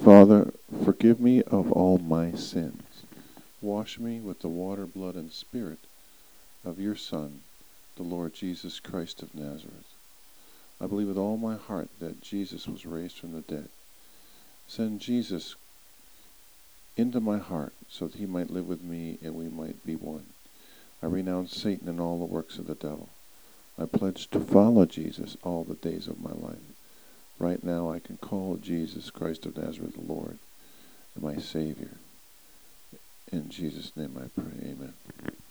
Father, forgive me of all my sins. Wash me with the water, blood, and spirit of your Son, the Lord Jesus Christ of Nazareth. I believe with all my heart that Jesus was raised from the dead. Send Jesus into my heart so that he might live with me and we might be one. I renounce Satan and all the works of the devil. I pledge to follow Jesus all the days of my life. Right now I can call Jesus Christ of Nazareth the Lord and my Savior. In Jesus' name I pray, amen.